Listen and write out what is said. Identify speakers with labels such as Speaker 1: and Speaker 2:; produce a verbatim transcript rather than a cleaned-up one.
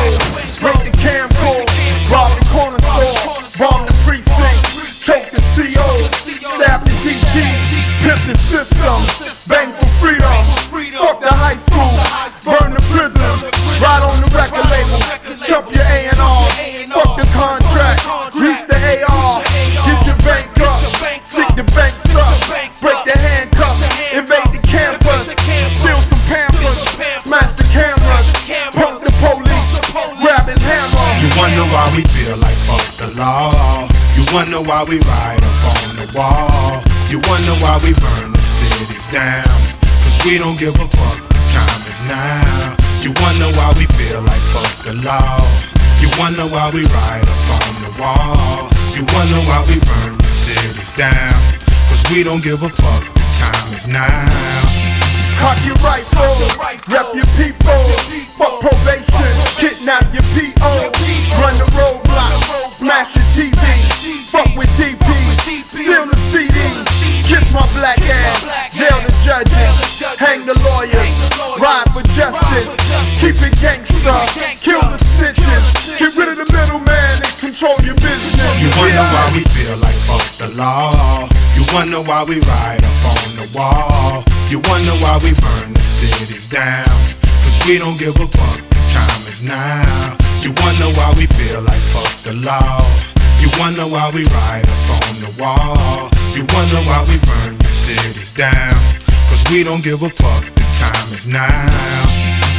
Speaker 1: break the camcorder, rob the corner store, bomb the precinct, choke the C O, stab the D T, pimp the system, bang for freedom, fuck the high school, burn the prisons, ride on the record labels, chump your A and R's, fuck the contract, grease the A R, get your bank up, stick the banks up, break the handcuffs, invade the campus, steal some pampers, smash the cameras, punk the police, grab his hammer.
Speaker 2: You wonder why we feel like fuck the law. You wonder why we ride up on the wall. You wonder why we burn the cities down, cause we don't give a fuck, the time is now. You wonder why we feel like fuck the law. You wonder why we ride up on the wall. You wonder why we burn the cities down, cause we don't give a fuck, the time is now.
Speaker 1: Cock your rifle, rep your people, fuck probation, kidnap your P O, run the roadblocks, smash your T V, fuck with D P, steal the C Ds, kiss my black ass, jail the judges, hang the lawyers, ride for justice, keep it gangsta, kill the snitches, get rid of the middleman and control your business.
Speaker 2: You wonder why we feel like fuck the law. You wonder why we ride up on the wall. You wonder why we burn the cities down, cause we don't give a fuck, the time is now. You wonder why we feel like fuck the law. You wonder why we ride up on the wall. You wonder why we burn the cities down, cause we don't give a fuck, the time is now.